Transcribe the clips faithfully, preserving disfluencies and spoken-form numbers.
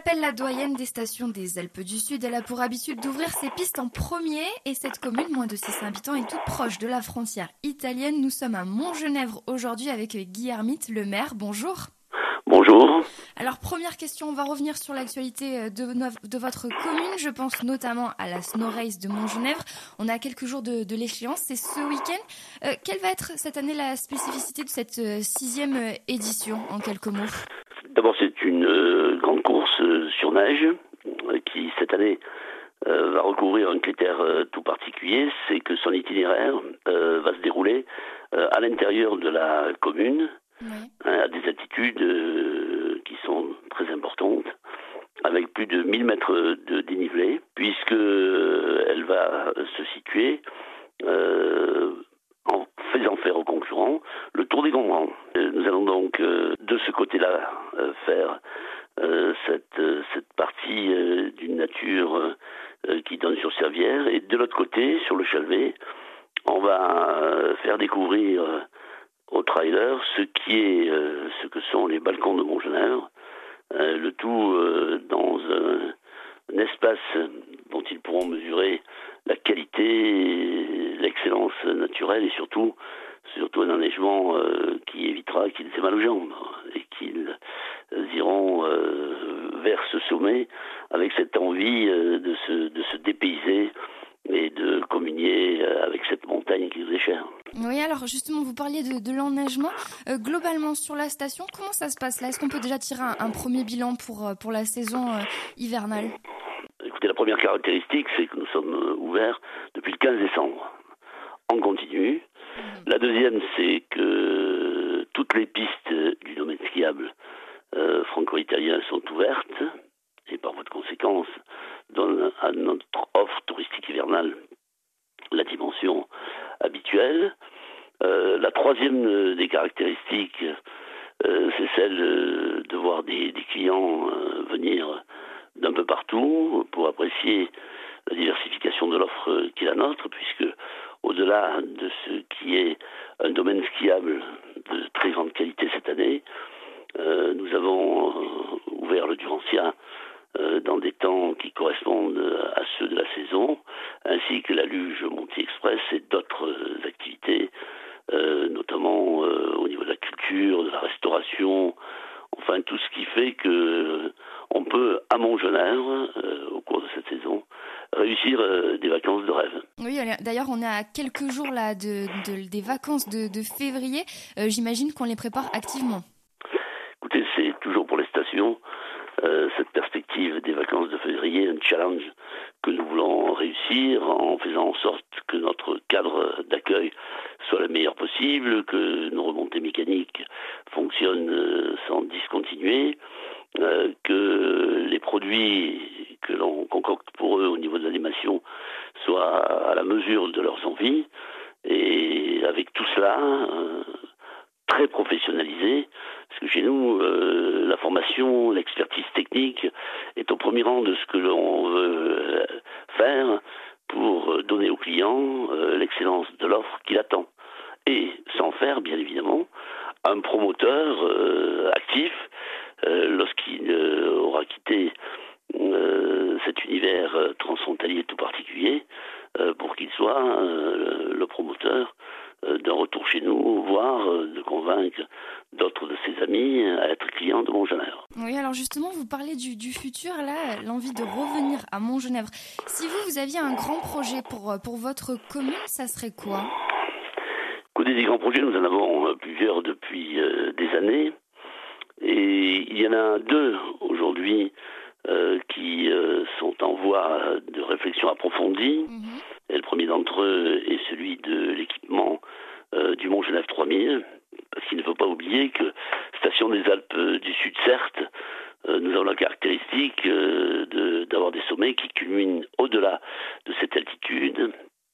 s'appelle la doyenne des stations des Alpes du Sud. Elle a pour habitude d'ouvrir ses pistes en premier et cette commune, moins de six cents habitants, est toute proche de la frontière italienne. Nous sommes à Montgenèvre aujourd'hui avec Guy Hermite, le maire. Bonjour. Bonjour. Alors, première question, on va revenir sur l'actualité de, de votre commune. Je pense notamment à la Snow Race de Montgenèvre. On a quelques jours de, de l'échéance, c'est ce week-end. Euh, quelle va être cette année la spécificité de cette euh, sixième édition, en quelques mots? D'abord, c'est une euh, grande course euh, sur neige euh, qui, cette année, euh, va recouvrir un critère euh, tout particulier, c'est que son itinéraire euh, va se dérouler euh, à l'intérieur de la commune, Oui. hein, à des altitudes euh, qui sont très importantes, avec plus de mille mètres de dénivelé, puisque euh, elle va se situer euh, en faisant faire aux concurrents le Tour des Grands Brands. Euh, nous allons donc euh, de ce côté-là euh, faire euh, cette, euh, cette partie euh, d'une nature euh, qui donne sur Servières, et de l'autre côté, sur le Chalvet, on va euh, faire découvrir euh, aux trailers ce qui est, euh, ce que sont les balcons de Montgenèvre, euh, le tout euh, dans un, un espace dont ils pourront mesurer la qualité, l'excellence naturelle et surtout, surtout un enneigement euh, qui évitera qu'ils aient mal aux jambes et qu'ils euh, iront euh, vers ce sommet avec cette envie euh, de, se, de se dépayser et de communier avec cette montagne qui nous est chère. Oui, alors justement, vous parliez de, de l'enneigement. Euh, globalement, sur la station, comment ça se passe là? Est-ce qu'on peut déjà tirer un, un premier bilan pour, pour la saison euh, hivernale? Écoutez, la première caractéristique, c'est que nous sommes ouverts depuis le quinze décembre, en continu. Mmh. La deuxième, c'est que toutes les pistes du domaine skiable euh, franco-italien sont ouvertes, et par voie de conséquence, donne à notre offre touristique hivernale la dimension habituelle. Euh, la troisième des caractéristiques, euh, c'est celle de voir des, des clients euh, venir d'un peu partout pour apprécier la diversification de l'offre qui est la nôtre, puisque au-delà de ce qui est un domaine skiable de très grande qualité cette année, euh, nous avons euh, ouvert le Durantia euh, dans des temps qui correspondent à ceux de la saison, ainsi que la luge Monty Express et d'autres activités, euh, notamment euh, au niveau de la culture, de la restauration, enfin tout ce qui fait que euh, on peut, à Montgenèvre, euh, au cours de cette saison, réussir euh, des vacances de rêve. Oui, d'ailleurs, on est à quelques jours là de, de des vacances de, de février. Euh, j'imagine qu'on les prépare activement. Écoutez, c'est toujours pour les stations euh, cette perspective des vacances de février, un challenge que nous voulons réussir en faisant en sorte que notre cadre d'accueil soit le meilleur possible, que nos remontées mécaniques fonctionnent euh, sans discontinuer, euh, que les produits que l'on concocte pour eux au niveau de l'animation soient à la mesure de leurs envies, et avec tout cela euh, très professionnalisé, parce que chez nous, euh, la formation, l'expertise technique est au premier rang de ce que l'on veut faire pour donner au client euh, l'excellence de l'offre qu'il attend. Et sans faire, bien évidemment, un promoteur euh, actif euh, lorsqu'il euh, aura quitté euh, cet univers transfrontalier tout particulier, euh, pour qu'il soit euh, le promoteur euh, d'un retour chez nous, voire euh, de convaincre d'autres de ses amis à être clients de Montgenèvre. Oui, alors justement, vous parlez du, du futur, là, l'envie de revenir à Montgenèvre. Si vous, vous aviez un grand projet pour, pour votre commune, ça serait quoi? Écoutez, des grands projets, nous en avons plusieurs depuis euh, des années. Et il y en a deux aujourd'hui euh, qui euh, sont en voie de réflexion approfondie. Mmh. Et le premier d'entre eux est celui de l'équipement euh, du Montgenèvre trois mille. Parce qu'il ne faut pas oublier que station des Alpes du Sud, certes, euh, nous avons la caractéristique euh, de, d'avoir des sommets qui culminent au-delà de cette altitude.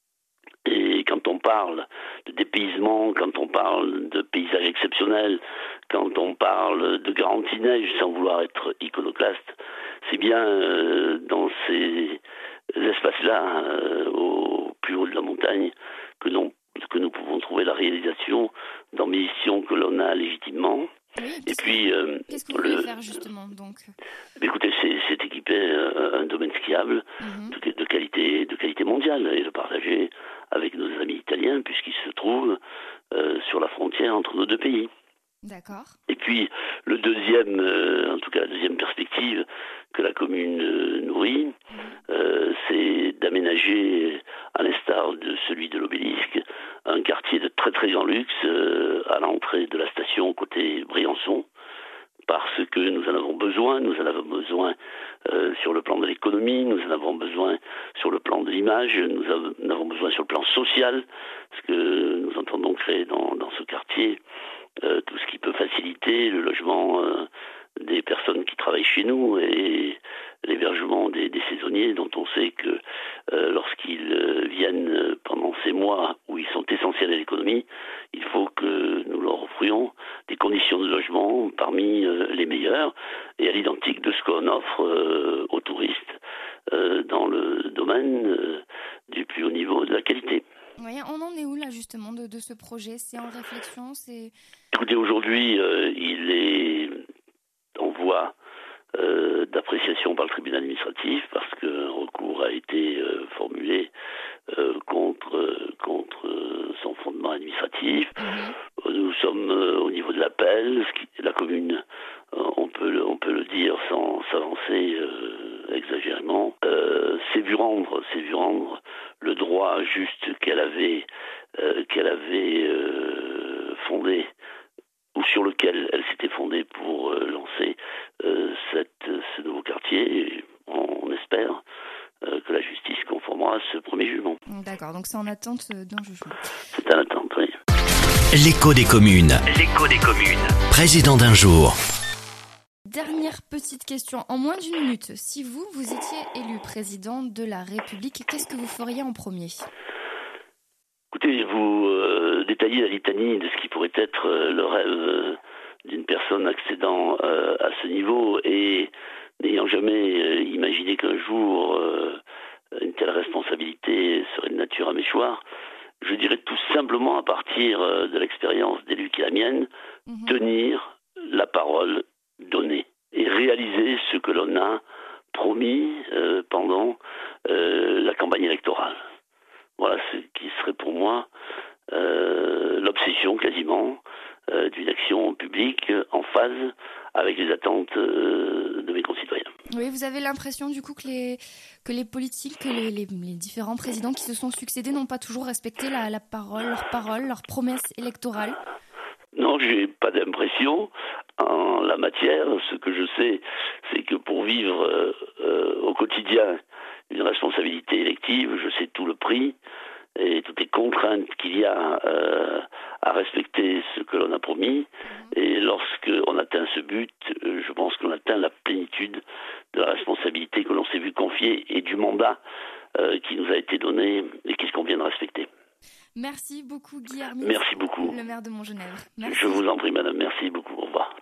Et quand on parle de dépaysement, quand on parle de paysages exceptionnels, quand on parle de garantie neige sans vouloir être iconoclaste, c'est bien euh, dans ces espaces-là, euh, au plus haut de la montagne, que, l'on, que nous pouvons trouver la réalisation d'ambitions que l'on a légitimement. Oui, et puis, euh, qu'est-ce que vous voulez le... faire justement donc? Écoutez, c'est, c'est fiable, Mmh. de, de qualité, de qualité mondiale, et le partager avec nos amis italiens, puisqu'ils se trouvent euh, sur la frontière entre nos deux pays. D'accord. Et puis, le deuxième, euh, en tout cas la deuxième perspective que la commune euh, nourrit, euh, c'est d'aménager, à l'instar de celui de l'Obélisque, un quartier de très très grand luxe euh, à l'entrée de la station côté Briançon, parce que nous en avons besoin, nous en avons besoin euh, sur le plan de l'économie, nous en avons besoin sur le plan de l'image, nous en avons besoin sur le plan social, parce que nous entendons créer dans, dans ce quartier euh, tout ce qui peut faciliter le logement euh, des personnes qui travaillent chez nous et l'hébergement des, des saisonniers, dont on sait que euh, lorsqu'ils euh, viennent pendant ces mois où ils sont essentiels à l'économie, il faut que nous leur offrions des conditions de logement parmi euh, les meilleures et à l'identique de ce qu'on offre euh, aux touristes euh, dans le domaine euh, du plus haut niveau de la qualité. Oui, on en est où là justement de, de ce projet? C'est en réflexion, c'est... Écoutez, aujourd'hui, euh, il est en voie euh, d'appréciation par le tribunal administratif parce qu'un recours a été euh, formulé euh, contre, euh, contre euh, son fondement administratif. Mmh. Nous sommes euh, au niveau de l'appel, ce qui, la commune, euh, on, peut le, on peut le dire sans s'avancer euh, exagérément, euh, s'est vu rendre, s'est vu rendre le droit juste qu'elle avait, euh, qu'elle avait euh, fondé, ou sur lequel elle s'était fondée pour euh, lancer euh, cette, ce nouveau quartier. Et on, on espère euh, que la justice conformera à ce premier jugement. D'accord, donc c'est en attente d'un jugement. C'est en attente, oui. L'écho des communes. L'écho des communes. Président d'un jour. Dernière petite question, en moins d'une minute, si vous, vous étiez élu président de la République, qu'est-ce que vous feriez en premier? Écoutez, vous euh, détaillez la litanie de ce qui pourrait être euh, le rêve euh, d'une personne accédant euh, à ce niveau et n'ayant jamais euh, imaginé qu'un jour euh, une telle responsabilité serait de nature à m'échoir. Je dirais tout simplement, à partir euh, de l'expérience d'élu qui est la mienne, mmh. tenir la parole donnée et réaliser ce que l'on a promis euh, pendant euh, la campagne électorale. Voilà ce qui serait pour moi euh, l'obsession quasiment euh, d'une action publique en phase avec les attentes euh, de mes concitoyens. Oui, vous avez l'impression du coup que les, que les politiques, que les, les, les différents présidents qui se sont succédés n'ont pas toujours respecté la, la parole, leur parole, leurs promesses électorales? Non, j'ai pas d'impression en la matière. Ce que je sais, c'est que pour vivre euh, euh, au quotidien une responsabilité élective, je sais tout le prix et toutes les contraintes qu'il y a euh, à respecter ce que l'on a promis. Et lorsqu'on atteint ce but, je pense qu'on atteint la plénitude de la responsabilité que l'on s'est vu confier et du mandat euh, qui nous a été donné et qu'il convient de respecter. Merci beaucoup Guy Hermix. Merci beaucoup. Le maire de Montgenèvre. Merci. Je vous en prie madame, merci beaucoup, au revoir.